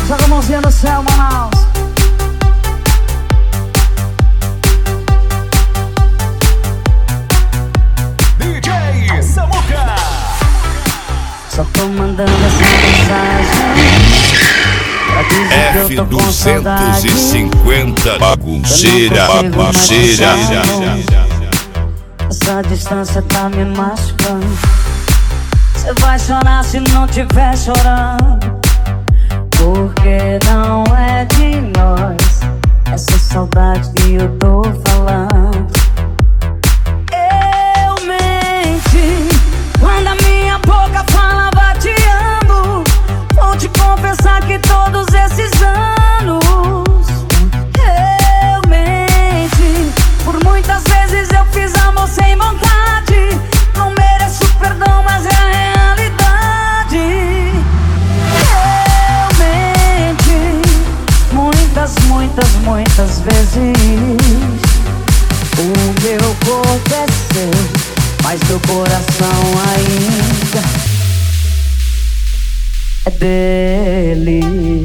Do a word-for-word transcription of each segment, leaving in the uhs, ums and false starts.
Joga a mãozinha no céu, Manaus. D J Samuca. Só tô mandando essa mensagem F duzentos e cinquenta, bagunceira, bagunceira. Essa distância tá me machucando. Cê vai chorar se não tiver chorando, porque não é de nós essa saudade que eu tô falando. Eu menti quando a minha boca falava te amo. Vou te confessar que todos esses anos eu menti. Por muitas vezes eu fiz amor sem vontade. Não mereço perdão, mas é a realidade. Eu menti muitas, muitas, muitas vezes. O meu corpo é seu, mas meu coração ainda é dele.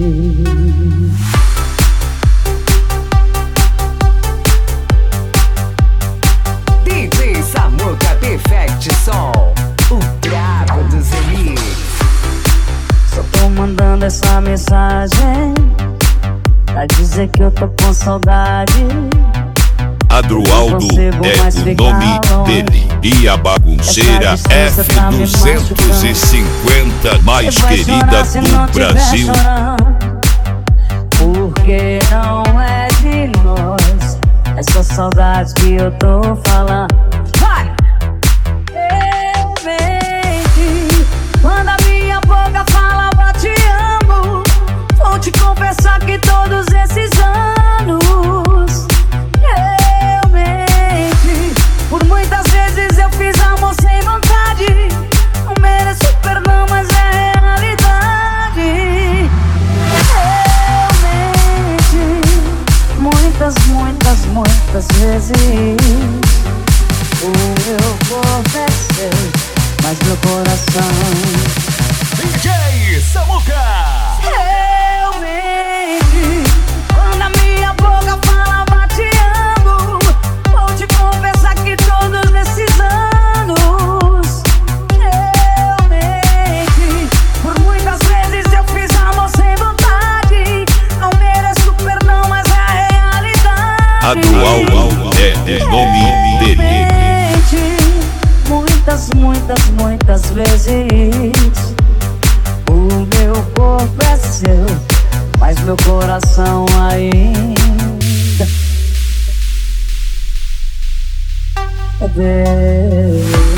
D J Samuca Perfect Som, o brabo dos remix. Só tô mandando essa mensagem pra dizer que eu tô com saudade. Adroaldo é o nome dele. E a bagunceira F duzentos e cinquenta, mais querida do Brasil. Porque não é de nós essa saudade que eu tô falando. Vai! Eu menti quando a minha boca falava te amo. Vou te confessar que todos esses anos eu menti. Por muitas vezes eu fiz amor sem vontade. Não mereço perdão, mas é a realidade. Eu menti muitas, muitas, muitas vezes. O meu corpo é seu, mas meu coração D J Samuca. eu menti quando a minha boca falava te amo. Vou te confessar que todos esses anos eu menti. Por muitas vezes eu fiz amor sem vontade. Não mereço perdão, mas é a realidade. Adroaldo é o nome dele. Menti muitas, muitas, muitas vezes. O meu corpo é seu, mas meu coração ainda é dele.